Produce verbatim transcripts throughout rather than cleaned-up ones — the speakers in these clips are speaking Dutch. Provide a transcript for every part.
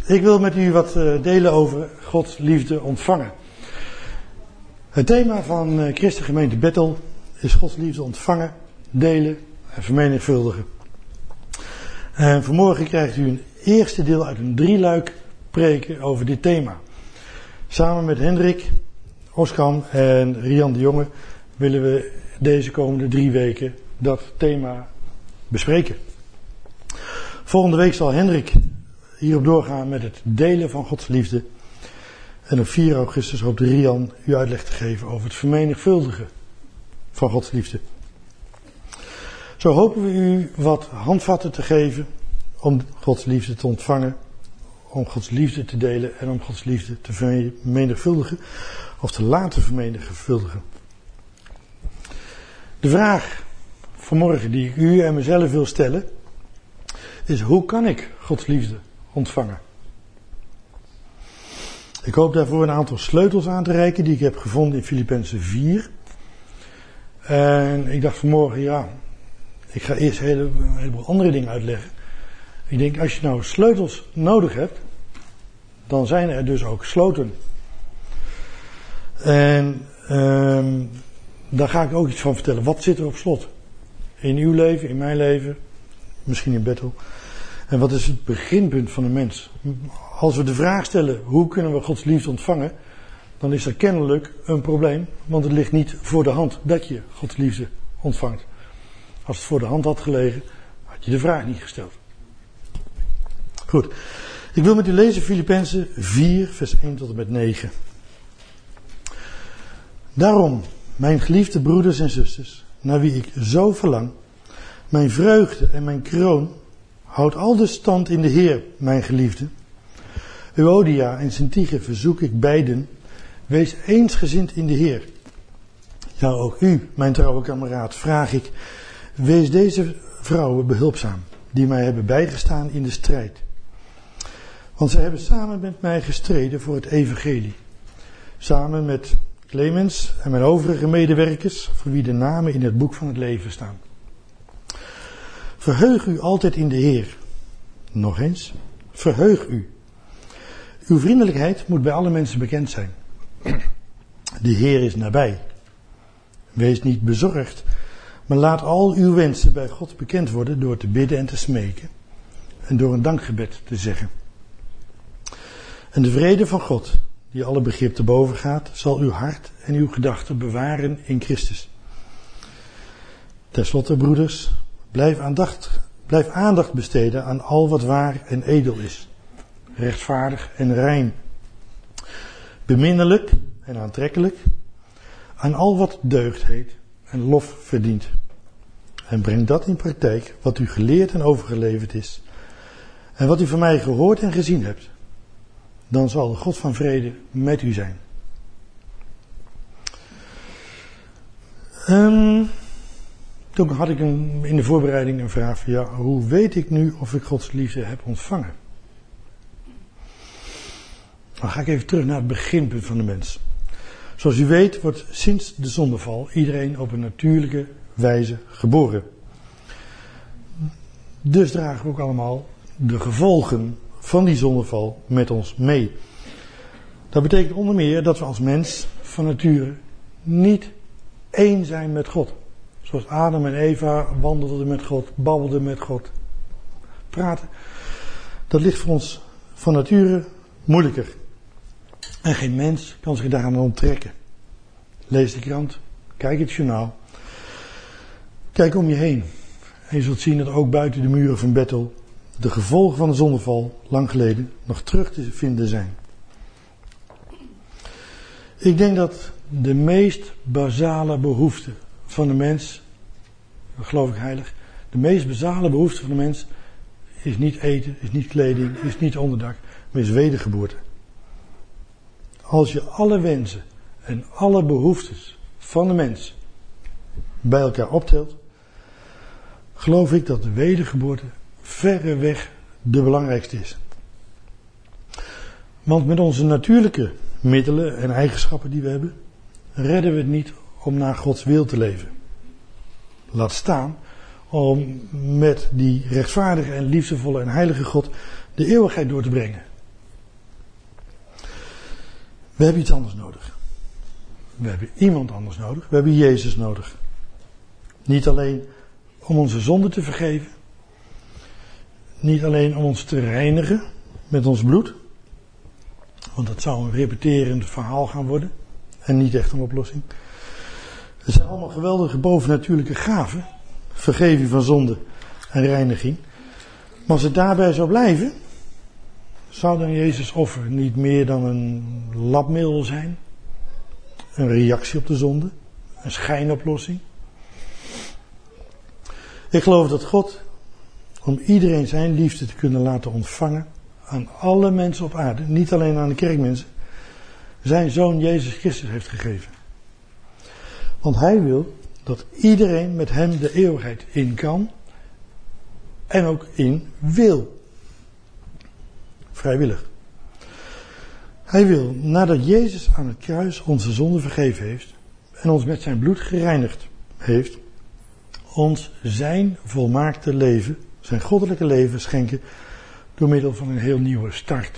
Ik wil met u wat delen over Gods liefde ontvangen. Het thema van Christengemeente Bethel is Gods liefde ontvangen, delen en vermenigvuldigen. En vanmorgen krijgt u een eerste deel uit een drieluik preken over dit thema. Samen met Hendrik, Oskam en Rian de Jonge willen we deze komende drie weken dat thema bespreken. Volgende week zal Hendrik hierop doorgaan met het delen van Gods liefde. En op vier augustus hoopt Rian u uitleg te geven over het vermenigvuldigen van Gods liefde. Zo hopen we u wat handvatten te geven om Gods liefde te ontvangen, om Gods liefde te delen en om Gods liefde te vermenigvuldigen of te laten vermenigvuldigen. De vraag vanmorgen die ik u en mezelf wil stellen is: hoe kan ik Gods liefde ontvangen? Ik hoop daarvoor een aantal sleutels aan te reiken die ik heb gevonden in Filippenzen vier. En ik dacht vanmorgen, ja, ik ga eerst een, hele, een heleboel andere dingen uitleggen. Ik denk, als je nou sleutels nodig hebt, dan zijn er dus ook sloten. En um, daar ga ik ook iets van vertellen. Wat zit er op slot? In uw leven, in mijn leven, misschien in Bethel. En wat is het beginpunt van een mens? Als we de vraag stellen, hoe kunnen we Gods liefde ontvangen? Dan is er kennelijk een probleem. Want het ligt niet voor de hand dat je Gods liefde ontvangt. Als het voor de hand had gelegen, had je de vraag niet gesteld. Goed. Ik wil met u lezen Filippenzen vier, vers één tot en met negen. Daarom, mijn geliefde broeders en zusters, naar wie ik zo verlang, mijn vreugde en mijn kroon, houd al de stand in de Heer, mijn geliefde. Euodia en Syntyche verzoek ik beiden, wees eensgezind in de Heer. Ja, ook u, mijn trouwe kameraad, vraag ik, wees deze vrouwen behulpzaam, die mij hebben bijgestaan in de strijd. Want zij hebben samen met mij gestreden voor het evangelie. Samen met Clemens en mijn overige medewerkers, voor wie de namen in het boek van het leven staan. Verheug u altijd in de Heer. Nog eens, verheug u. Uw vriendelijkheid moet bij alle mensen bekend zijn. De Heer is nabij. Wees niet bezorgd, maar laat al uw wensen bij God bekend worden door te bidden en te smeken en door een dankgebed te zeggen. En de vrede van God, die alle begrip te boven gaat, zal uw hart en uw gedachten bewaren in Christus. Ten slotte, broeders, blijf aandacht, blijf aandacht besteden aan al wat waar en edel is, rechtvaardig en rein, beminnelijk en aantrekkelijk, aan al wat deugd heet en lof verdient. En breng dat in praktijk wat u geleerd en overgeleverd is, en wat u van mij gehoord en gezien hebt. Dan zal de God van vrede met u zijn. Um, toen had ik een, in de voorbereiding een vraag van, ja, hoe weet ik nu of ik Gods liefde heb ontvangen? Dan ga ik even terug naar het beginpunt van de mens. Zoals u weet wordt sinds de zondeval iedereen op een natuurlijke wijze geboren. Dus dragen we ook allemaal de gevolgen van die zondeval met ons mee. Dat betekent onder meer dat we als mens van nature niet één zijn met God. Zoals Adam en Eva wandelden met God, babbelden met God, praten. Dat ligt voor ons van nature moeilijker. En geen mens kan zich daaraan onttrekken. Lees de krant, kijk het journaal. Kijk om je heen. En je zult zien dat ook buiten de muren van Bethel de gevolgen van de zondeval, lang geleden, nog terug te vinden zijn. Ik denk dat de meest basale behoefte van de mens, dat geloof ik heilig, de meest basale behoefte van de mens is niet eten, is niet kleding, is niet onderdak, maar is wedergeboorte. Als je alle wensen en alle behoeftes van de mens bij elkaar optelt, geloof ik dat de wedergeboorte verreweg de belangrijkste is. Want met onze natuurlijke middelen en eigenschappen die we hebben, redden we het niet om naar Gods wil te leven. Laat staan om met die rechtvaardige en liefdevolle en heilige God de eeuwigheid door te brengen. We hebben iets anders nodig. We hebben iemand anders nodig. We hebben Jezus nodig. Niet alleen om onze zonden te vergeven. Niet alleen om ons te reinigen met ons bloed. Want dat zou een repeterend verhaal gaan worden. En niet echt een oplossing. Het zijn allemaal geweldige bovennatuurlijke gaven. Vergeving van zonde en reiniging. Maar als het daarbij zou blijven, zou dan Jezus offer niet meer dan een labmiddel zijn? Een reactie op de zonde? Een schijnoplossing? Ik geloof dat God, om iedereen zijn liefde te kunnen laten ontvangen, aan alle mensen op aarde, niet alleen aan de kerkmensen, zijn Zoon Jezus Christus heeft gegeven. Want Hij wil dat iedereen met Hem de eeuwigheid in kan en ook in wil. Vrijwillig. Hij wil, nadat Jezus aan het kruis onze zonde vergeven heeft en ons met zijn bloed gereinigd heeft, ons zijn volmaakte leven, zijn goddelijke leven schenken door middel van een heel nieuwe start.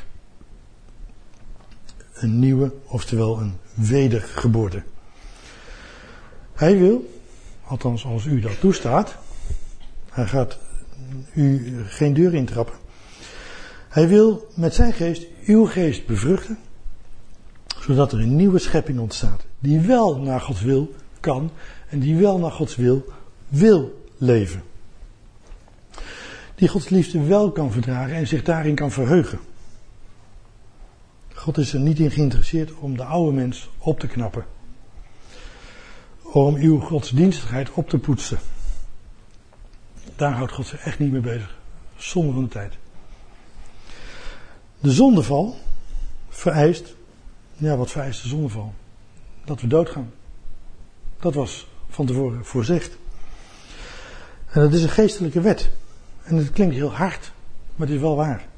Een nieuwe, oftewel een wedergeboorte. Hij wil, althans als u dat toestaat, hij gaat u geen deur intrappen. Hij wil met zijn geest uw geest bevruchten, zodat er een nieuwe schepping ontstaat, die wel naar Gods wil kan en die wel naar Gods wil wil leven. Die Gods liefde wel kan verdragen en zich daarin kan verheugen. God is er niet in geïnteresseerd om de oude mens op te knappen. Om uw godsdienstigheid op te poetsen. Daar houdt God zich echt niet mee bezig. Zonde van de tijd. De zondeval vereist, ja wat vereist de zondeval? Dat we doodgaan. Dat was van tevoren voorzegd. En dat is een geestelijke wet. En het klinkt heel hard, maar het is wel waar.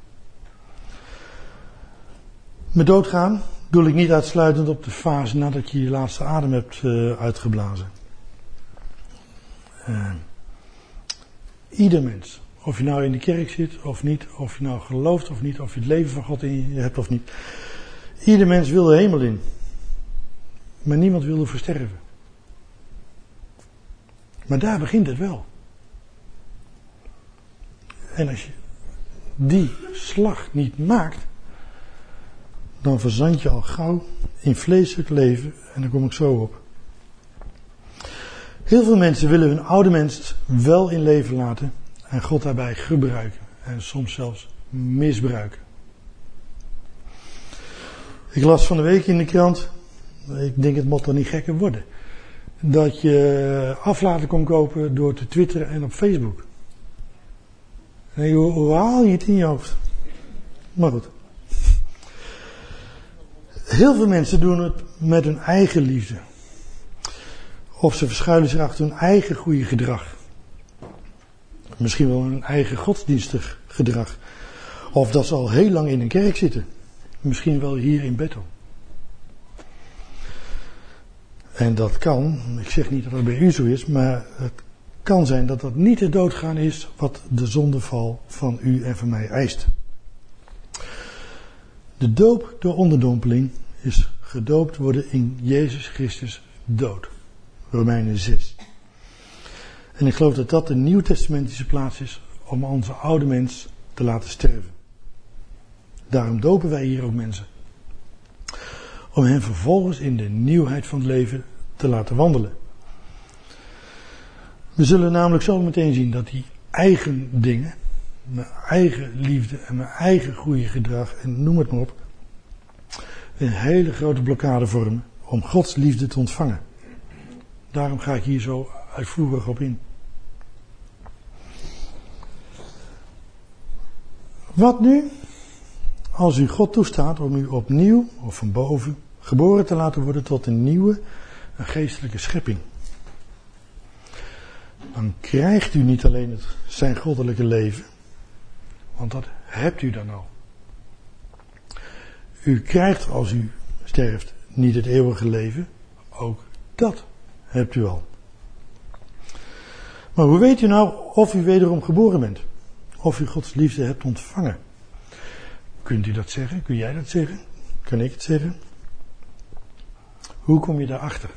Met doodgaan doe ik niet uitsluitend op de fase nadat je je laatste adem hebt uh, uitgeblazen. Uh, ieder mens, of je nou in de kerk zit of niet, of je nou gelooft of niet, of je het leven van God in je hebt of niet. Ieder mens wil de hemel in. Maar niemand wil er versterven. Maar daar begint het wel. En als je die slag niet maakt, dan verzand je al gauw in vleeselijk leven. En daar kom ik zo op. Heel veel mensen willen hun oude mens wel in leven laten en God daarbij gebruiken. En soms zelfs misbruiken. Ik las van de week in de krant, ik denk het moet er niet gekker worden, dat je aflaten kon kopen door te twitteren en op Facebook. En hoe, hoe haal je het in je hoofd? Maar goed. Heel veel mensen doen het met hun eigen liefde. Of ze verschuilen zich achter hun eigen goede gedrag. Misschien wel hun eigen godsdienstig gedrag. Of dat ze al heel lang in een kerk zitten. Misschien wel hier in Bethel. En dat kan, ik zeg niet dat dat bij u zo is, maar het kan zijn dat dat niet het doodgaan is wat de zondeval van u en van mij eist. De doop door onderdompeling is gedoopt worden in Jezus Christus dood. Romeinen zes. En ik geloof dat dat de nieuwtestamentische plaats is om onze oude mens te laten sterven. Daarom dopen wij hier ook mensen. Om hen vervolgens in de nieuwheid van het leven te laten wandelen. We zullen namelijk zo meteen zien dat die eigen dingen, mijn eigen liefde en mijn eigen goede gedrag en noem het maar op, een hele grote blokkade vormen om Gods liefde te ontvangen. Daarom ga ik hier zo uitvoerig op in. Wat nu als u God toestaat om u opnieuw of van boven geboren te laten worden tot een nieuwe, een geestelijke schepping? Dan krijgt u niet alleen het zijn goddelijke leven, want dat hebt u dan al. U krijgt als u sterft niet het eeuwige leven, ook dat hebt u al. Maar hoe weet u nou of u wederom geboren bent? Of u Gods liefde hebt ontvangen? Kunt u dat zeggen? Kun jij dat zeggen? Kan ik het zeggen? Hoe kom je daarachter?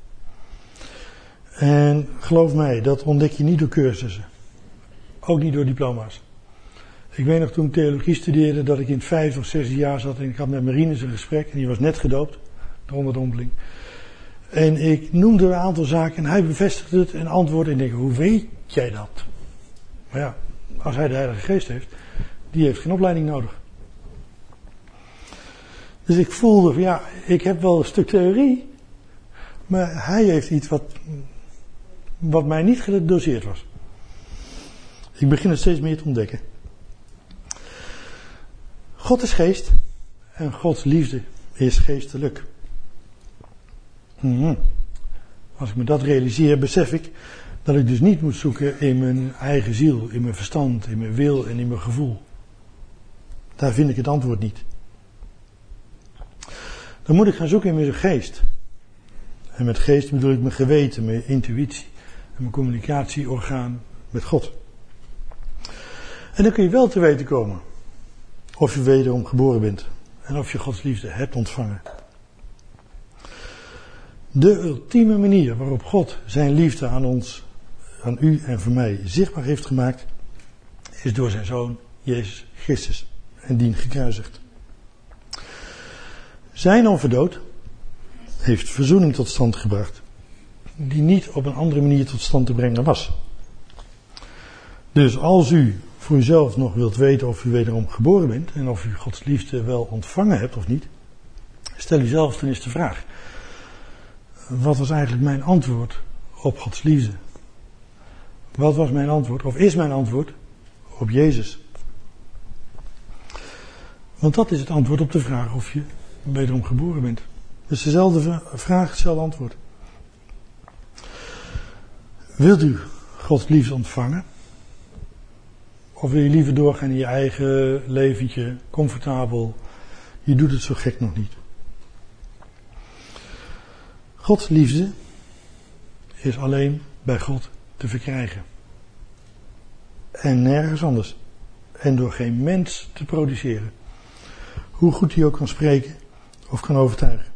En geloof mij, dat ontdek je niet door cursussen. Ook niet door diploma's. Ik weet nog toen ik theologie studeerde dat ik in het vijfde of zesde jaar zat en ik had met Marinus een gesprek en die was net gedoopt, de onderdompeling. En ik noemde een aantal zaken en hij bevestigde het en antwoordde en ik denk, hoe weet jij dat? Maar ja, als hij de Heilige Geest heeft, die heeft geen opleiding nodig. Dus ik voelde van ja, ik heb wel een stuk theorie, maar hij heeft iets wat, wat mij niet gedoseerd was. Ik begin het steeds meer te ontdekken. God is geest en Gods liefde is geestelijk. Mm-hmm. Als ik me dat realiseer, besef ik dat ik dus niet moet zoeken in mijn eigen ziel, in mijn verstand, in mijn wil en in mijn gevoel. Daar vind ik het antwoord niet. Dan moet ik gaan zoeken in mijn geest. En met geest bedoel ik mijn geweten, mijn intuïtie en mijn communicatieorgaan met God. En dan kun je wel te weten komen of je wederom geboren bent en of je Gods liefde hebt ontvangen. De ultieme manier waarop God zijn liefde aan ons, aan u en voor mij zichtbaar heeft gemaakt, is door zijn Zoon Jezus Christus en dien gekruisigd. Zijn onverdood heeft verzoening tot stand gebracht, die niet op een andere manier tot stand te brengen was. Dus als u voor uzelf nog wilt weten of u wederom geboren bent en of u Gods liefde wel ontvangen hebt of niet, stel uzelf ten eerste de vraag. Wat was eigenlijk mijn antwoord op Gods liefde? Wat was mijn antwoord, of is mijn antwoord, op Jezus? Want dat is het antwoord op de vraag of je wederom geboren bent. Dus dezelfde vraag, hetzelfde antwoord. Wilt u Gods liefde ontvangen? Of wil je liever doorgaan in je eigen leventje, comfortabel? Je doet het zo gek nog niet. Gods liefde is alleen bij God te verkrijgen. En nergens anders. En door geen mens te produceren. Hoe goed hij ook kan spreken of kan overtuigen.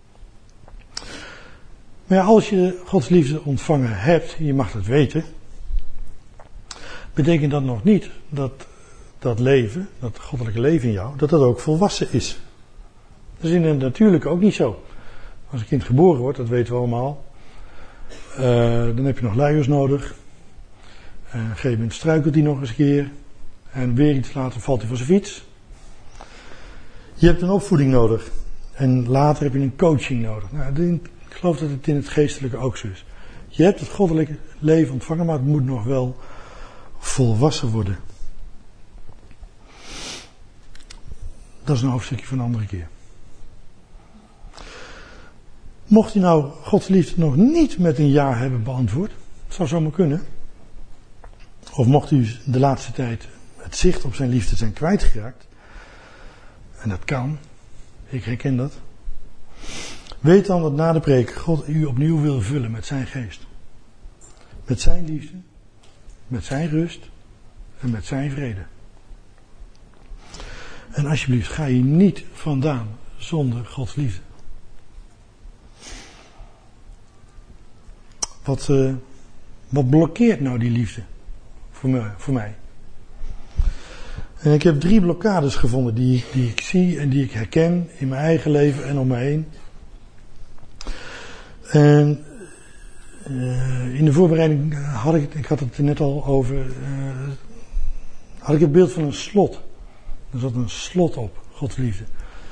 Maar ja, als je Gods liefde ontvangen hebt, en je mag dat weten, betekent dat nog niet dat dat leven, dat goddelijke leven in jou, dat dat ook volwassen is. Dat is in het natuurlijke ook niet zo. Als een kind geboren wordt, dat weten we allemaal, uh, dan heb je nog luiers nodig. En op een gegeven moment struikelt hij nog eens een keer. En weer iets later valt hij van zijn fiets. Je hebt een opvoeding nodig. En later heb je een coaching nodig. Nou, ik geloof dat het in het geestelijke ook zo is. Je hebt het goddelijke leven ontvangen, maar het moet nog wel volwassen worden. Dat is een hoofdstukje van een andere keer. Mocht u nou Gods liefde nog niet met een ja hebben beantwoord, het zou zomaar kunnen. Of mocht u de laatste tijd het zicht op zijn liefde zijn kwijtgeraakt, en dat kan, ik herken dat. Weet dan dat na de preek God u opnieuw wil vullen met zijn geest. Met zijn liefde, met zijn rust en met zijn vrede. En alsjeblieft, ga je niet vandaan zonder Gods liefde. Wat, uh, wat blokkeert nou die liefde voor mij, voor mij? En ik heb drie blokkades gevonden die, die ik zie en die ik herken in mijn eigen leven en om me heen. En uh, in de voorbereiding had ik het, ik had het er net al over, uh, had ik het beeld van een slot. Er zat een slot op, Gods liefde.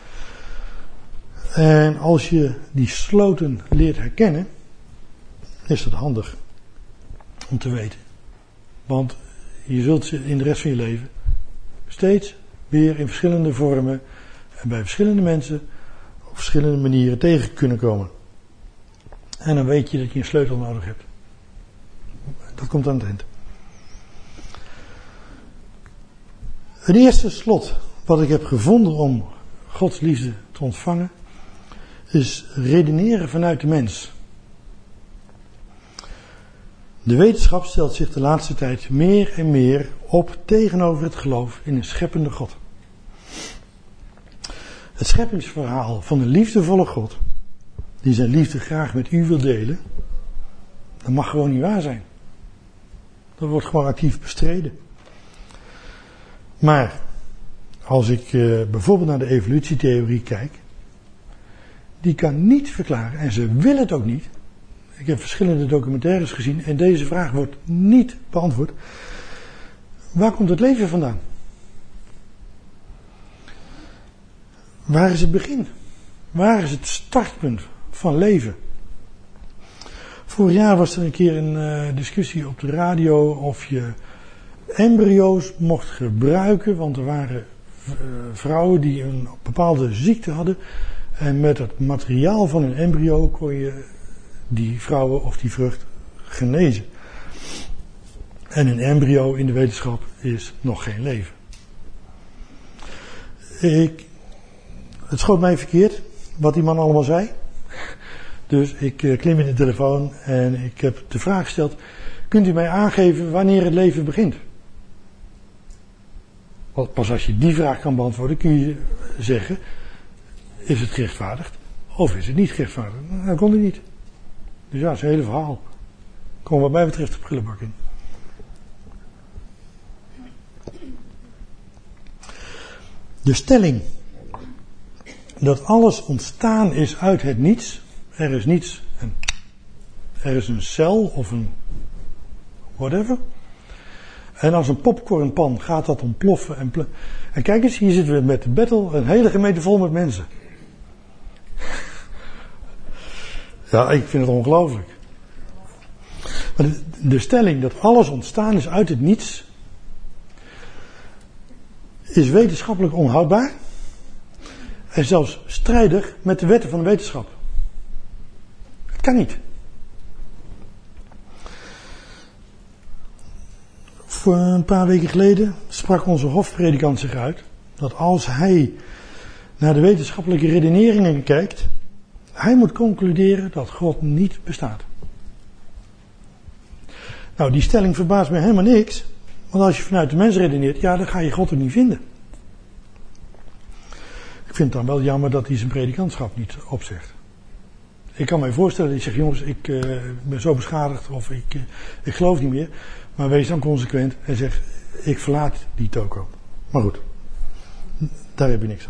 En als je die sloten leert herkennen, is dat handig om te weten. Want je zult ze in de rest van je leven steeds weer in verschillende vormen en bij verschillende mensen op verschillende manieren tegen kunnen komen. En dan weet je dat je een sleutel nodig hebt. Dat komt aan het eind. Het eerste slot wat ik heb gevonden om Gods liefde te ontvangen is redeneren vanuit de mens. De wetenschap stelt zich de laatste tijd meer en meer op tegenover het geloof in een scheppende God. Het scheppingsverhaal van de liefdevolle God die zijn liefde graag met u wil delen, dat mag gewoon niet waar zijn. Dat wordt gewoon actief bestreden. Maar als ik uh, bijvoorbeeld naar de evolutietheorie kijk, die kan niet verklaren, en ze willen het ook niet. Ik heb verschillende documentaires gezien en deze vraag wordt niet beantwoord. Waar komt het leven vandaan? Waar is het begin? Waar is het startpunt van leven? Vorig jaar was er een keer een uh, discussie op de radio of je embryo's mocht gebruiken, want er waren uh, vrouwen die een bepaalde ziekte hadden en met het materiaal van een embryo kon je die vrouwen of die vrucht genezen. En een embryo in de wetenschap is nog geen leven. Ik, het schoot mij verkeerd wat die man allemaal zei. Dus ik uh, klim in de telefoon en ik heb de vraag gesteld: kunt u mij aangeven wanneer het leven begint? Want pas als je die vraag kan beantwoorden kun je zeggen: is het gerechtvaardigd of is het niet gerechtvaardigd? Nou, dat kon hij niet. Dus ja, zijn hele verhaal komt wat mij betreft de prullenbak in. De stelling dat alles ontstaan is uit het niets. Er is niets. En er is een cel of een whatever. En als een popcornpan gaat dat ontploffen. En, pl- en kijk eens, hier zitten we met de battle. Een hele gemeente vol met mensen. Ja, ik vind het ongelooflijk. Maar de, de stelling dat alles ontstaan is uit het niets is wetenschappelijk onhoudbaar en zelfs strijdig met de wetten van de wetenschap. Het kan niet. Voor een paar weken geleden sprak onze hofpredikant zich uit dat als hij naar de wetenschappelijke redeneringen kijkt, hij moet concluderen dat God niet bestaat. Nou, die stelling verbaast me helemaal niks. Want als je vanuit de mens redeneert, ja, dan ga je God er niet vinden. Ik vind het dan wel jammer dat hij zijn predikantschap niet opzegt. Ik kan mij voorstellen dat hij zegt: jongens, ik uh, ben zo beschadigd of ik, uh, ik geloof niet meer. Maar wees dan consequent en zeg: ik verlaat die toko. Maar goed, daar heb je niks aan.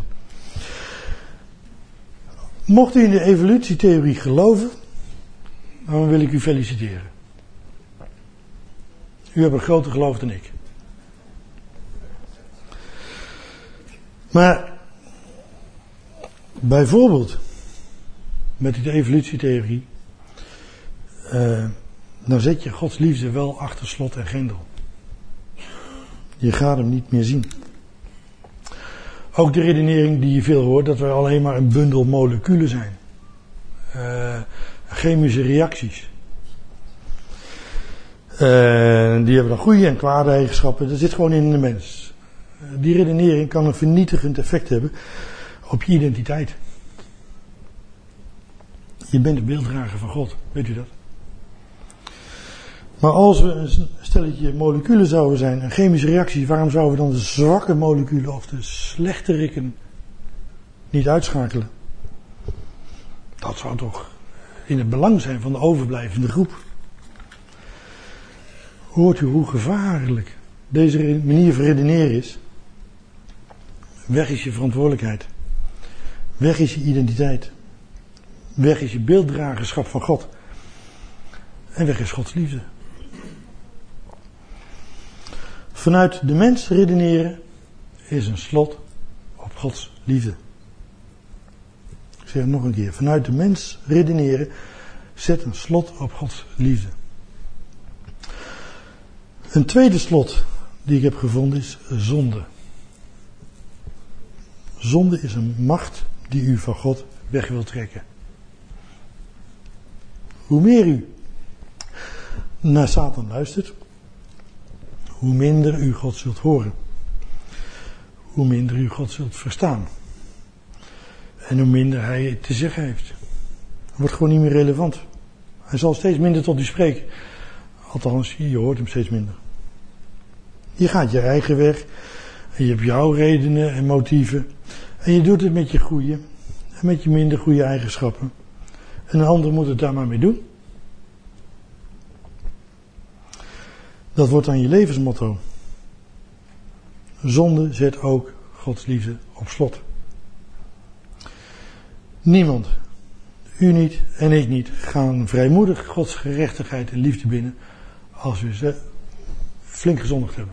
Mocht u in de evolutietheorie geloven, dan wil ik u feliciteren. U hebt een groter geloof dan ik. Maar bijvoorbeeld met die evolutietheorie, uh, dan zet je Gods liefde wel achter slot en grendel. Je gaat hem niet meer zien. Ook de redenering die je veel hoort, dat we alleen maar een bundel moleculen zijn. Uh, chemische reacties. Uh, die hebben dan goede en kwade eigenschappen. Dat zit gewoon in de mens. Uh, die redenering kan een vernietigend effect hebben op je identiteit. Je bent een beelddrager van God, weet u dat? Maar als we een stelletje moleculen zouden zijn, een chemische reactie, waarom zouden we dan de zwakke moleculen of de slechterikken niet uitschakelen? Dat zou toch in het belang zijn van de overblijvende groep. Hoort u hoe gevaarlijk deze manier van redeneren is? Weg is je verantwoordelijkheid. Weg is je identiteit. Weg is je beelddragerschap van God. En weg is Gods liefde. Vanuit de mens redeneren is een slot op Gods liefde. Ik zeg het nog een keer. Vanuit de mens redeneren zet een slot op Gods liefde. Een tweede slot die ik heb gevonden is zonde. Zonde is een macht die u van God weg wil trekken. Hoe meer u naar Satan luistert, hoe minder u God zult horen. Hoe minder u God zult verstaan. En hoe minder hij te zeggen heeft. Hij wordt gewoon niet meer relevant. Hij zal steeds minder tot u spreken. Althans, je hoort hem steeds minder. Je gaat je eigen weg. En je hebt jouw redenen en motieven. En je doet het met je goede en met je minder goede eigenschappen. en een ander moet het daar maar mee doen. Dat wordt dan je levensmotto. Zonde zet ook Gods liefde op slot. Niemand, u niet en ik niet, gaan vrijmoedig Gods gerechtigheid en liefde binnen als we ze flink gezondigd hebben.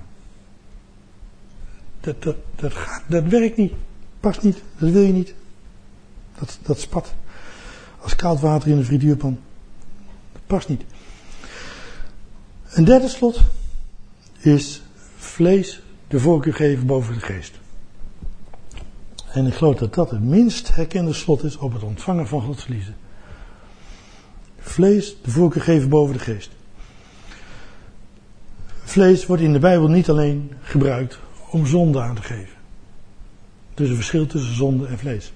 Dat, dat, dat, gaat, dat werkt niet. Past niet. Dat wil je niet. Dat, dat spat. Als koud water in de frituurpan. Dat past niet. Een derde slot is vlees de voorkeur geven boven de geest. En ik geloof dat dat het minst herkende slot is op het ontvangen van Gods liefde. Vlees de voorkeur geven boven de geest. Vlees wordt in de Bijbel niet alleen gebruikt om zonde aan te geven. Er is een verschil tussen zonde en vlees.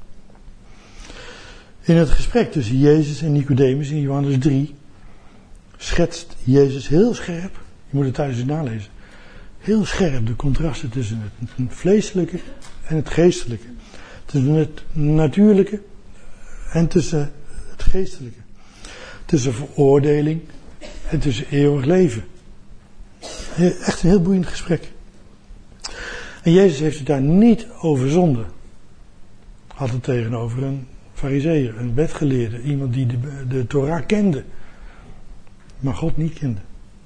In het gesprek tussen Jezus en Nicodemus in Johannes drie schetst Jezus heel scherp, je moet het thuis eens nalezen, heel scherp de contrasten tussen het vleeselijke en het geestelijke. Tussen het natuurlijke en tussen het geestelijke. Tussen veroordeling en tussen eeuwig leven. Echt een heel boeiend gesprek. En Jezus heeft het daar niet over zonde. Had het tegenover een farizeeër, een wetgeleerde, iemand die de, de Torah kende, maar God niet kende.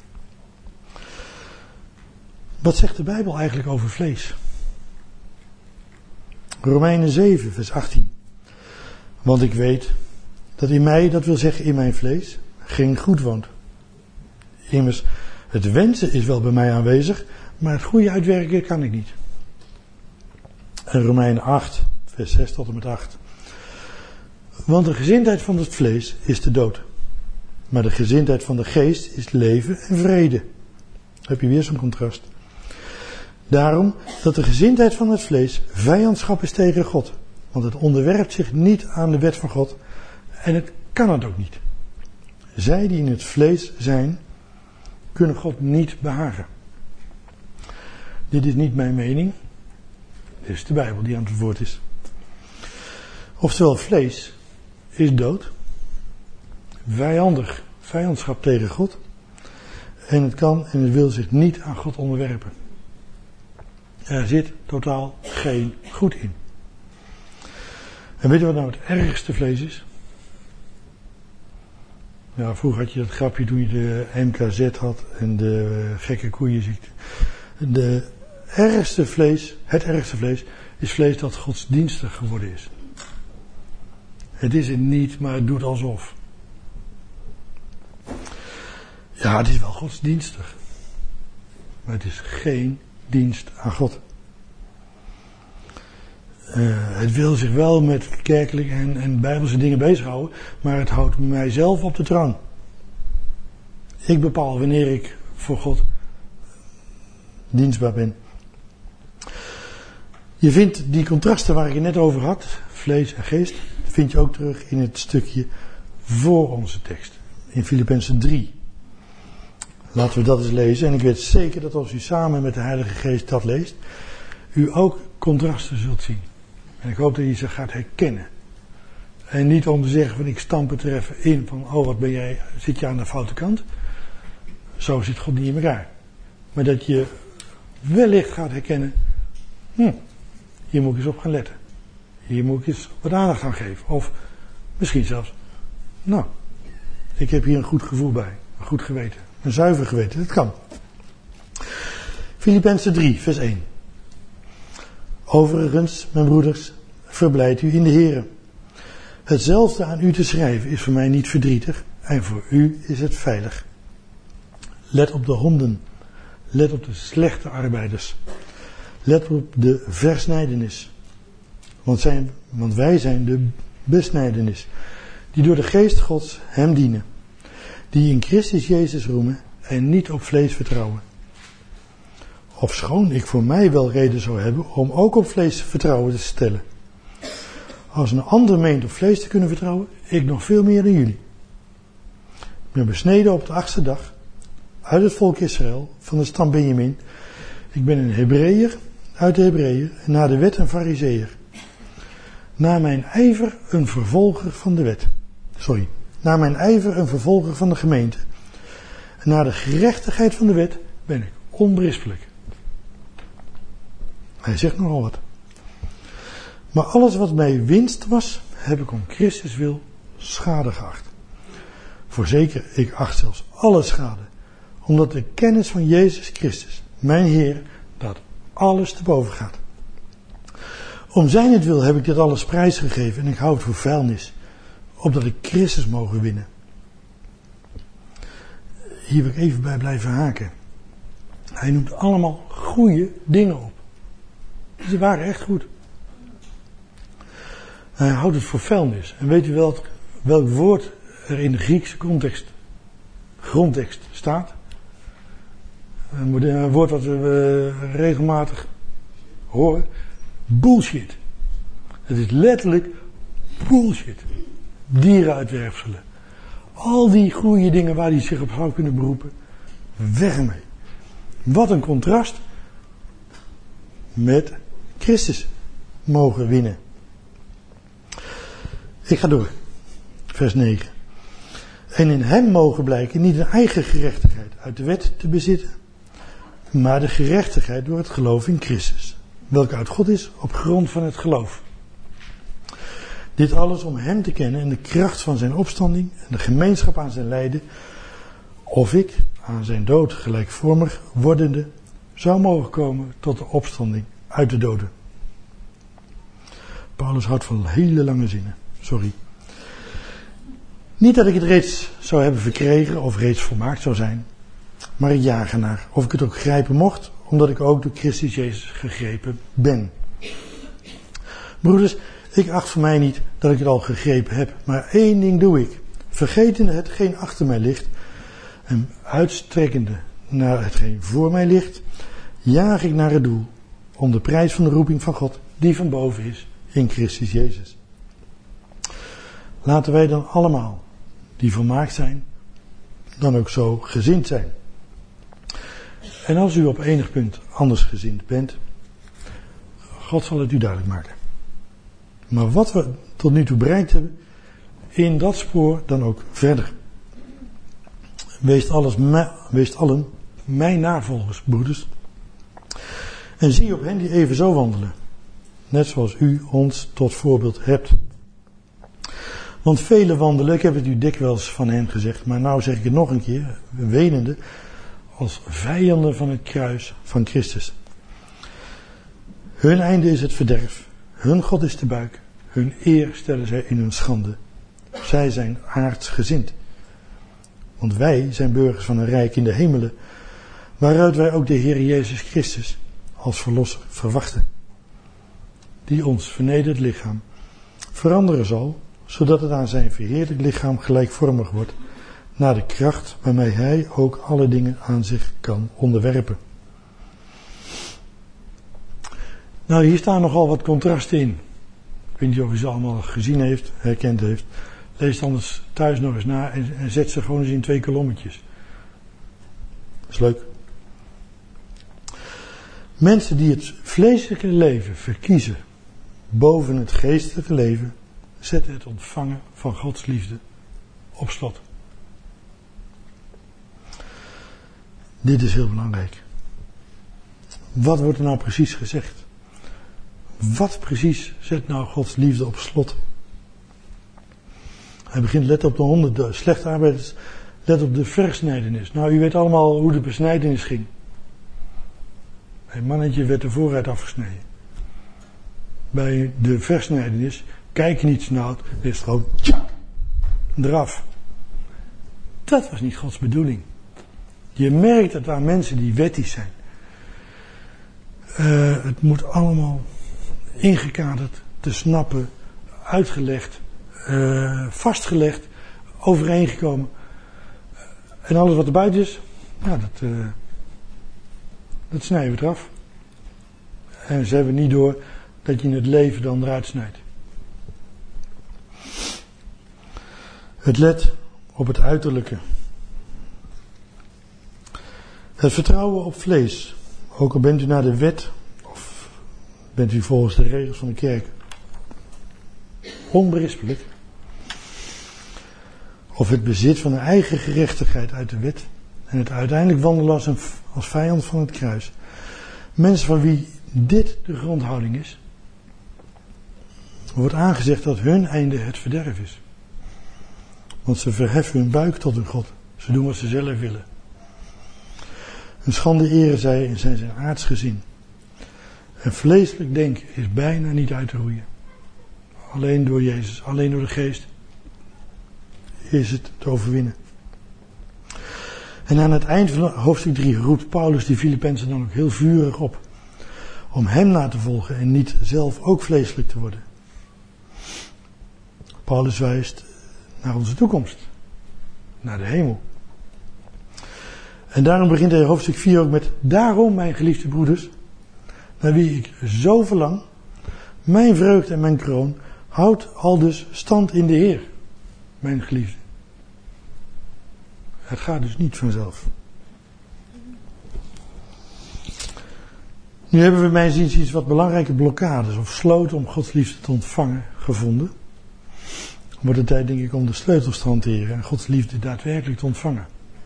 Wat zegt de Bijbel eigenlijk over vlees? Romeinen zeven, vers achttien. Want ik weet dat in mij, dat wil zeggen in mijn vlees, geen goed woont. Immers, het wensen is wel bij mij aanwezig, maar het goede uitwerken kan ik niet. En Romeinen acht, vers zes tot en met acht. Want de gezindheid van het vlees is de dood. Maar de gezindheid van de geest is leven en vrede. Dan heb je weer zo'n contrast. Daarom dat de gezindheid van het vlees vijandschap is tegen God. Want het onderwerpt zich niet aan de wet van God. En het kan het ook niet. Zij die in het vlees zijn, kunnen God niet behagen. Dit is niet mijn mening. Dit is de Bijbel die aan het woord is. Oftewel, vlees is dood. Vijandig. Vijandschap tegen God. En het kan en het wil zich niet aan God onderwerpen. Er zit totaal geen goed in. En weet je wat nou het ergste vlees is? Ja, vroeger had je dat grapje toen je de M K Z had en de gekke koeienziekte. De ergste vlees, het ergste vlees, is vlees dat godsdienstig geworden is. Het is het niet, maar het doet alsof. Ja, het is wel godsdienstig. Maar het is geen dienst aan God. Uh, het wil zich wel met kerkelijke en, en bijbelse dingen bezighouden, maar het houdt mijzelf op de troon. Ik bepaal wanneer ik voor God dienstbaar ben. Je vindt die contrasten waar ik het net over had, vlees en geest, vind je ook terug in het stukje voor onze tekst. In Filippenzen drie. Laten we dat eens lezen. En ik weet zeker dat als u samen met de Heilige Geest dat leest, u ook contrasten zult zien. En ik hoop dat je ze gaat herkennen. En niet om te zeggen van ik stamp het er even in van oh wat ben jij, zit je aan de foute kant. Zo zit God niet in elkaar. Maar dat je wellicht gaat herkennen, hm, hier moet ik eens op gaan letten. Hier moet ik eens wat aandacht aan geven. Of misschien zelfs, nou, ik heb hier een goed gevoel bij. Een goed geweten. Een zuiver geweten. Dat kan. Filippenzen drie, vers één. Overigens, mijn broeders, verblijd u in de Here. Hetzelfde aan u te schrijven is voor mij niet verdrietig en voor u is het veilig. Let op de honden. Let op de slechte arbeiders. Let op de versnijdenis. Want, zijn, want wij zijn de besnijdenis. Die door de geest Gods hem dienen. Die in Christus Jezus roemen en niet op vlees vertrouwen. Ofschoon ik voor mij wel reden zou hebben om ook op vlees vertrouwen te stellen. Als een ander meent op vlees te kunnen vertrouwen, ik nog veel meer dan jullie. Ik ben besneden op de achtste dag, uit het volk Israël, van de stam Benjamin. Ik ben een Hebreeër, uit de Hebreeën, en na de wet een Farizeeër. Na mijn ijver een vervolger van de wet. sorry, naar mijn ijver een vervolger van de gemeente. En naar de gerechtigheid van de wet ben ik onberispelijk. Hij zegt nogal wat. Maar alles wat mij winst was, heb ik om Christus wil schade geacht. Voorzeker, ik acht zelfs alle schade, omdat de kennis van Jezus Christus, mijn Heer, dat alles te boven gaat. Om zijnentwil heb ik dit alles prijsgegeven en ik hou het voor vuilnis, opdat ik Christus mogen winnen. Hier wil ik even bij blijven haken. Hij noemt allemaal goede dingen op. Ze waren echt goed. Hij houdt het voor vuilnis. En weet u wel welk woord er in de Griekse context, grondtekst staat? Een woord wat we regelmatig horen. Bullshit. Het is letterlijk bullshit. Dierenuitwerpselen. Al die goede dingen waar hij zich op zou kunnen beroepen. Weg ermee. Wat een contrast met Christus mogen winnen. Ik ga door. Vers negen. En in hem mogen blijken niet een eigen gerechtigheid uit de wet te bezitten, maar de gerechtigheid door het geloof in Christus, welke uit God is op grond van het geloof. Dit alles om hem te kennen en de kracht van zijn opstanding en de gemeenschap aan zijn lijden, of ik aan zijn dood gelijkvormig wordende zou mogen komen tot de opstanding uit de doden. Paulus houdt van hele lange zinnen. Sorry. Niet dat ik het reeds zou hebben verkregen of reeds volmaakt zou zijn, maar ik jaag ernaar of ik het ook grijpen mocht, omdat ik ook door Christus Jezus gegrepen ben. Broeders, ik acht voor mij niet dat ik het al gegrepen heb, maar één ding doe ik. Vergetende hetgeen achter mij ligt en uitstrekkende naar hetgeen voor mij ligt, jaag ik naar het doel, om de prijs van de roeping van God, die van boven is, in Christus Jezus. Laten wij dan allemaal, die volmaakt zijn, dan ook zo gezind zijn. En als u op enig punt anders gezind bent, God zal het u duidelijk maken. Maar wat we tot nu toe bereikt hebben, in dat spoor dan ook verder. Wees, alles, wees allen mijn navolgers, broeders. En zie op hen die even zo wandelen. Net zoals u ons tot voorbeeld hebt. Want velen wandelen, ik heb het u dikwijls van hen gezegd, maar nou zeg ik het nog een keer, wenende, als vijanden van het kruis van Christus. Hun einde is het verderf, hun God is de buik, hun eer stellen zij in hun schande. Zij zijn aardsgezind. Want wij zijn burgers van een rijk in de hemelen, waaruit wij ook de Heer Jezus Christus als verlosser verwachten. Die ons vernederd lichaam veranderen zal, zodat het aan zijn verheerlijk lichaam gelijkvormig wordt, naar de kracht waarmee hij ook alle dingen aan zich kan onderwerpen. Nou, hier staan nogal wat contrasten in. Ik weet niet of u ze allemaal gezien heeft, herkend heeft. Lees het anders thuis nog eens na en, en zet ze gewoon eens in twee kolommetjes. Dat is leuk. Mensen die het vleeselijke leven verkiezen boven het geestelijke leven, zetten het ontvangen van Gods liefde op slot. Dit is heel belangrijk. Wat wordt er nou precies gezegd? Wat precies zet nou Gods liefde op slot? Hij begint, let op de honden, de slechte arbeiders, let op de versnijdenis. Nou, u weet allemaal hoe de besnijdenis ging. Een mannetje werd er vooruit afgesneden. Bij de versnijdenis, kijk niet snauwt, is het gewoon tjak, eraf. Dat was niet Gods bedoeling. Je merkt het aan mensen die wettisch zijn. Uh, het moet allemaal ingekaderd, te snappen, uitgelegd, uh, vastgelegd, overeengekomen. En alles wat er buiten is, nou, dat, uh, dat snijden we eraf. En ze hebben niet door dat je het leven dan eruit snijdt. Het let op het uiterlijke. Het vertrouwen op vlees. Ook al bent u naar de wet of bent u volgens de regels van de kerk onberispelijk. of het bezit van een eigen gerechtigheid uit de wet en het uiteindelijk wandelen als, een, als vijand van het kruis. Mensen van wie dit de grondhouding is, wordt aangezegd dat hun einde het verderf is. Want ze verheffen hun buik tot hun God. Ze doen wat ze zelf willen. Een schande eren zij en zijn zijn aards gezien. En vleeselijk denken is bijna niet uit te roeien. Alleen door Jezus, alleen door de geest is het te overwinnen. En aan het eind van hoofdstuk drie roept Paulus die Filippenzen dan ook heel vurig op. Om hem na te volgen en niet zelf ook vleeselijk te worden. Paulus wijst naar onze toekomst. Naar de hemel. En daarom begint hij hoofdstuk vier ook met: daarom, mijn geliefde broeders, naar wie ik zo verlang, mijn vreugde en mijn kroon, houdt aldus stand in de Heer, mijn geliefde. Het gaat dus niet vanzelf. Nu hebben we mijns inziens iets wat belangrijke blokkades of sloten om Gods liefde te ontvangen gevonden. Wordt het tijd, denk ik, om de sleutels te hanteren en Gods liefde daadwerkelijk te ontvangen.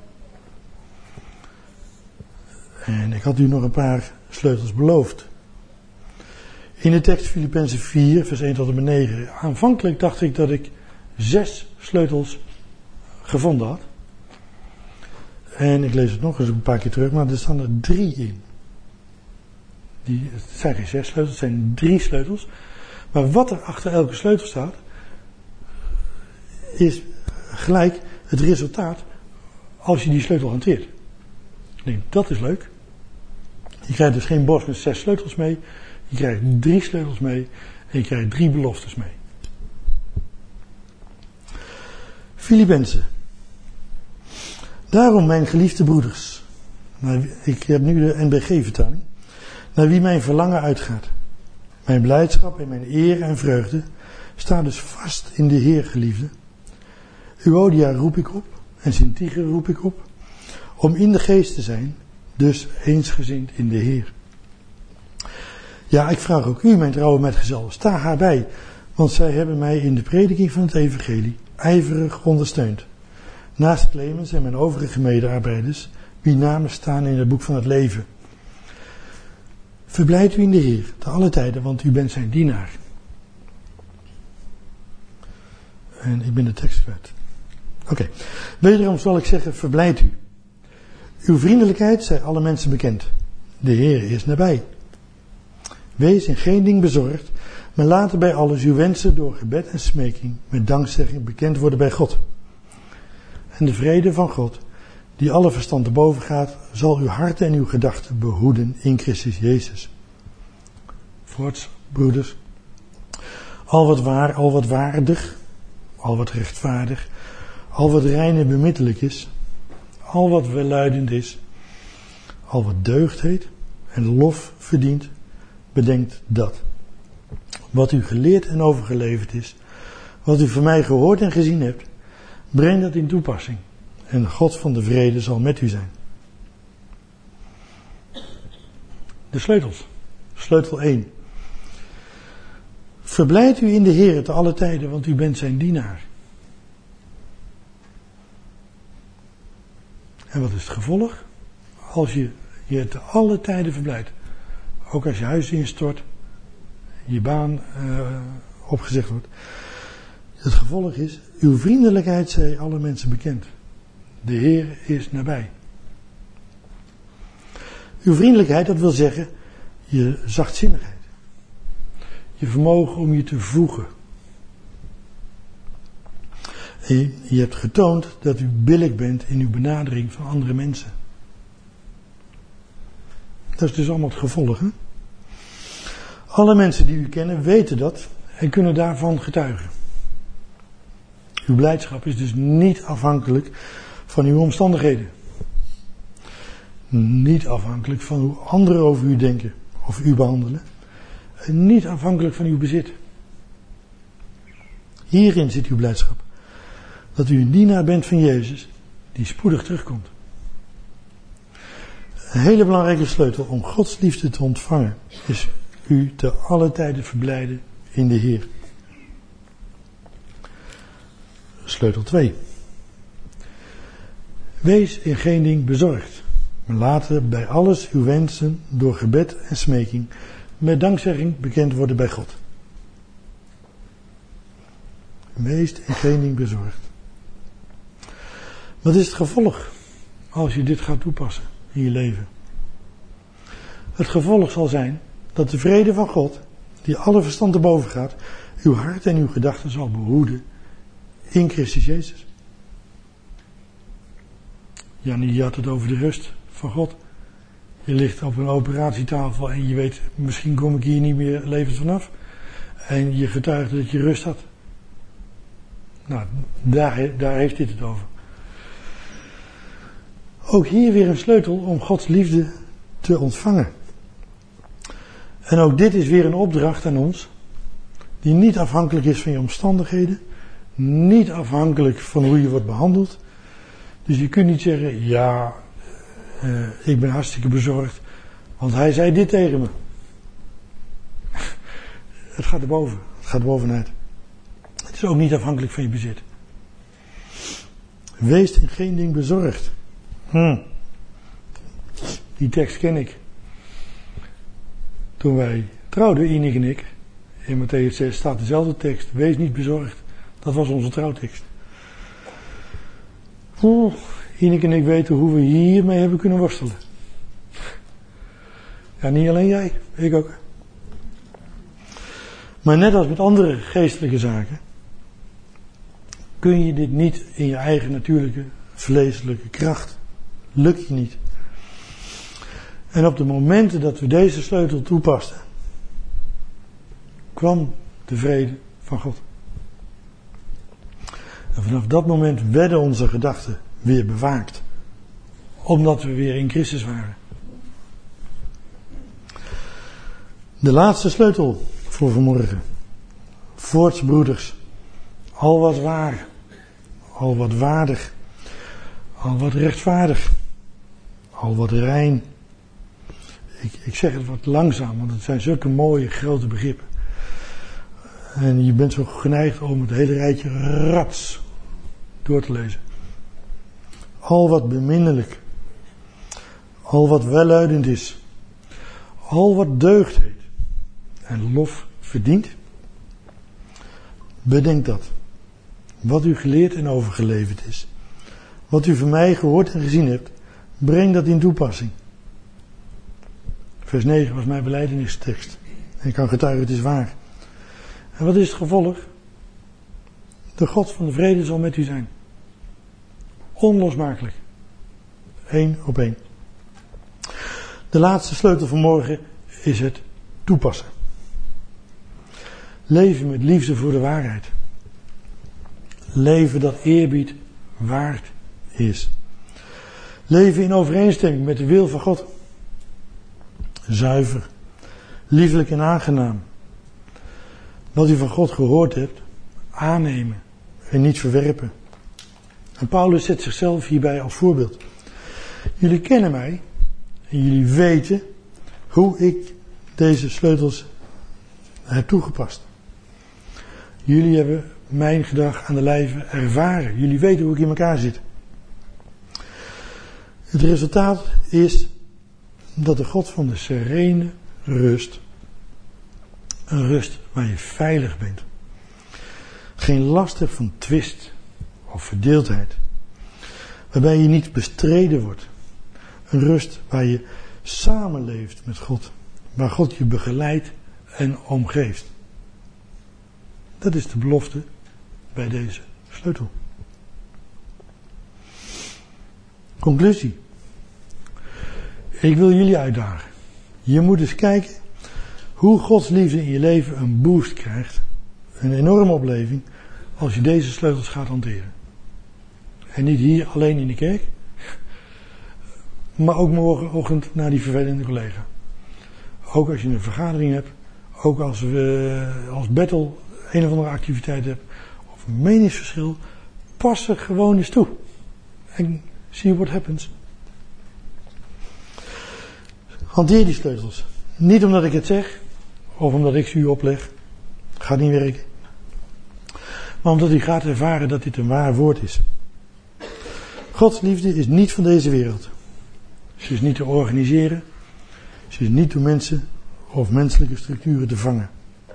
En ik had u nog een paar sleutels beloofd. In de tekst Filippenzen vier, vers één tot en met negen. Aanvankelijk dacht ik dat ik zes sleutels gevonden had. En ik lees het nog eens een paar keer terug, maar er staan er drie in. Die, het zijn geen zes sleutels, het zijn drie sleutels. Maar wat er achter elke sleutel staat, is gelijk het resultaat als je die sleutel hanteert. Ik denk, dat is leuk. Je krijgt dus geen bos met zes sleutels mee. Je krijgt drie sleutels mee. En je krijgt drie beloftes mee. Filippenzen. Daarom, mijn geliefde broeders. Nou, ik heb nu de N B G-vertaling. Naar wie mijn verlangen uitgaat. Mijn blijdschap en mijn eer en vreugde staan dus vast in de Heer, geliefde. Euodia roep ik op en Syntyche roep ik op. Om in de geest te zijn, dus eensgezind in de Heer. Ja, ik vraag ook u, mijn trouwe metgezel, sta haar bij, want zij hebben mij in de prediking van het evangelie ijverig ondersteund. Naast Clemens en mijn overige medearbeiders, wie namen staan in het boek van het leven. Verblijd u in de Heer, te alle tijden, want u bent zijn dienaar. En ik ben de tekst kwijt. Oké, okay. Wederom zal ik zeggen, verblijd u. Uw vriendelijkheid zij alle mensen bekend. De Heer is nabij. Wees in geen ding bezorgd, maar laten bij alles uw wensen door gebed en smeking met dankzegging bekend worden bij God. En de vrede van God, die alle verstand te boven gaat, zal uw harten en uw gedachten behoeden in Christus Jezus. Voorts, broeders, al wat waar, al wat waardig, al wat rechtvaardig, al wat rein en bemiddelijk is, al wat welluidend is, al wat deugd heet en lof verdient, bedenkt dat. Wat u geleerd en overgeleverd is, wat u van mij gehoord en gezien hebt, breng dat in toepassing. En de God van de vrede zal met u zijn. De sleutels. Sleutel één. Verblijd u in de Heer te alle tijden, want u bent zijn dienaar. En wat is het gevolg? Als je je te alle tijden verblijdt. Ook als je huis instort, je baan uh, opgezegd wordt. Het gevolg is, uw vriendelijkheid zij alle mensen bekend. De Heer is nabij. Uw vriendelijkheid, dat wil zeggen, je zachtzinnigheid. Je vermogen om je te voegen. En je, je hebt getoond dat u billijk bent in uw benadering van andere mensen. Dat is dus allemaal het gevolg, hè? Alle mensen die u kennen weten dat en kunnen daarvan getuigen. Uw blijdschap is dus niet afhankelijk van uw omstandigheden. Niet afhankelijk van hoe anderen over u denken of u behandelen. En niet afhankelijk van uw bezit. Hierin zit uw blijdschap. Dat u een dienaar bent van Jezus die spoedig terugkomt. Een hele belangrijke sleutel om Gods liefde te ontvangen is u te alle tijden verblijden in de Heer. Sleutel twee. Wees in geen ding bezorgd, maar laten bij alles uw wensen door gebed en smeking met dankzegging bekend worden bij God. Wees in geen ding bezorgd. Wat is het gevolg als je dit gaat toepassen in je leven? Het gevolg zal zijn dat de vrede van God, die alle verstand te boven gaat, uw hart en uw gedachten zal behoeden in Christus Jezus. Jannie, je had het over de rust van God. Je ligt op een operatietafel en je weet, misschien kom ik hier niet meer levend vanaf. En je getuigde dat je rust had. Nou, daar, daar heeft dit het over. Ook hier weer een sleutel om Gods liefde te ontvangen. En ook dit is weer een opdracht aan ons, die niet afhankelijk is van je omstandigheden, niet afhankelijk van hoe je wordt behandeld. Dus je kunt niet zeggen, ja, uh, ik ben hartstikke bezorgd, want hij zei dit tegen me. Het gaat erboven, het gaat bovenuit. Het is ook niet afhankelijk van je bezit. Wees in geen ding bezorgd. Hm. Die tekst ken ik. Toen wij trouwden, Ineke en ik, in Mattheüs zes staat dezelfde tekst. Wees niet bezorgd. Dat was onze trouwtekst. Oh, Ineke en ik weten hoe we hiermee hebben kunnen worstelen. Ja, niet alleen jij, ik ook. Maar net als met andere geestelijke zaken, kun je dit niet in je eigen natuurlijke, vleeselijke kracht. Lukt je niet. En op de momenten dat we deze sleutel toepasten, kwam de vrede van God. En vanaf dat moment werden onze gedachten weer bewaakt. Omdat we weer in Christus waren. De laatste sleutel voor vanmorgen. Voorts, broeders. Al wat waar. Al wat waardig. Al wat rechtvaardig. Al wat rein. Ik, ik zeg het wat langzaam, want het zijn zulke mooie grote begrippen. En je bent zo geneigd om het hele rijtje rats door te lezen. Al wat beminnelijk. Al wat welluidend is. Al wat deugd heet. En lof verdient. Bedenk dat. Wat u geleerd en overgeleverd is. Wat u van mij gehoord en gezien hebt. Breng dat in toepassing. Vers negen was mijn belijdenistekst. En ik kan getuigen, het is waar. En wat is het gevolg? De God van de vrede zal met u zijn. Onlosmakelijk. Eén op één. De laatste sleutel van morgen is het toepassen. Leven met liefde voor de waarheid. Leven dat eerbied waard is. Leven in overeenstemming met de wil van God. Zuiver. Liefelijk en aangenaam. Wat u van God gehoord hebt, aannemen en niet verwerpen. En Paulus zet zichzelf hierbij als voorbeeld. Jullie kennen mij en jullie weten hoe ik deze sleutels heb toegepast. Jullie hebben mijn gedrag aan de lijve ervaren. Jullie weten hoe ik in elkaar zit. Het resultaat is dat de God van de serene rust, een rust waar je veilig bent, geen last hebt van twist of verdeeldheid, waarbij je niet bestreden wordt, een rust waar je samenleeft met God, waar God je begeleidt en omgeeft. Dat is de belofte bij deze sleutel. Conclusie. Ik wil jullie uitdagen. Je moet eens kijken hoe Gods liefde in je leven een boost krijgt. Een enorme opleving als je deze sleutels gaat hanteren. En niet hier alleen in de kerk. Maar ook morgenochtend naar die vervelende collega. Ook als je een vergadering hebt. Ook als we als Bethel een of andere activiteit hebt. Of een meningsverschil. Pas er gewoon eens toe. En see what happens. Hanteer die sleutels. Niet omdat ik het zeg. Of omdat ik ze u opleg. Gaat niet werken. Maar omdat u gaat ervaren dat dit een waar woord is. God Gods liefde is niet van deze wereld. Ze is niet te organiseren. Ze is niet door mensen of menselijke structuren te vangen.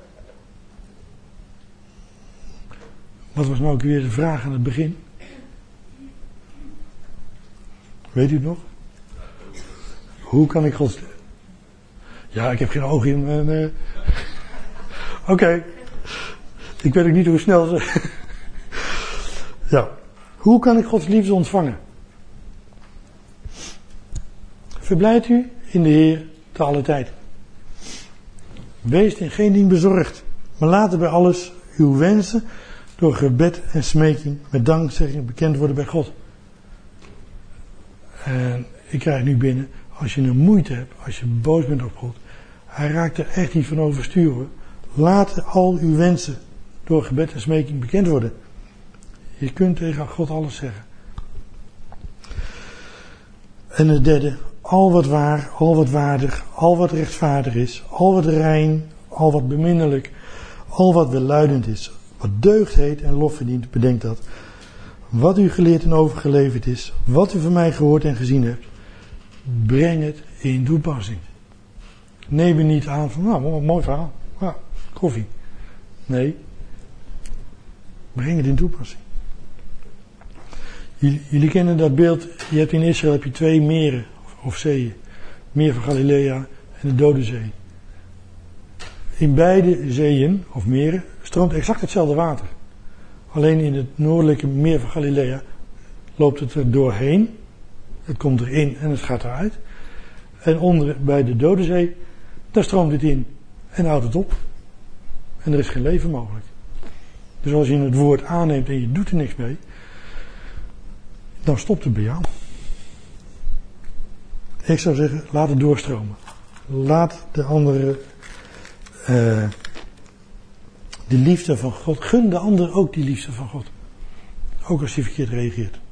Wat was nou ook weer de vraag aan het begin? Weet u het nog? Hoe kan ik Gods... Ja, ik heb geen oog in mijn... Uh... Oké. Okay. Ik weet ook niet hoe snel ze... Ja. Hoe kan ik Gods liefde ontvangen? Verblijd u in de Heer te alle tijd. Wees in geen ding bezorgd, maar laten bij alles uw wensen door gebed en smeking met dankzegging bekend worden bij God. En ik krijg nu binnen, als je een moeite hebt, als je boos bent op God, hij raakt er echt niet van overstuur hoor. Laat al uw wensen door gebed en smeking bekend worden. Je kunt tegen God alles zeggen. En het derde, al wat waar, al wat waardig, al wat rechtvaardig is, al wat rein, al wat beminnelijk, al wat welluidend is, wat deugd heet en lof verdient, bedenk dat. Wat u geleerd en overgeleverd is, wat u van mij gehoord en gezien hebt, breng het in toepassing. Neem je niet aan van, nou, wat mooi verhaal, ja, koffie. Nee, breng het in toepassing. Jullie, jullie kennen dat beeld, je hebt in Israël heb je twee meren of, of zeeën. Meer van Galilea en de Dode Zee. In beide zeeën of meren stroomt exact hetzelfde water. Alleen in het noordelijke meer van Galilea loopt het er doorheen. Het komt erin en het gaat eruit. En onder bij de Dode Zee, daar stroomt het in en houdt het op. En er is geen leven mogelijk. Dus als je het woord aanneemt en je doet er niks mee, dan stopt het bij jou. Ik zou zeggen, laat het doorstromen. Laat de andere uh, de liefde van God, gun de ander ook die liefde van God. Ook als hij verkeerd reageert.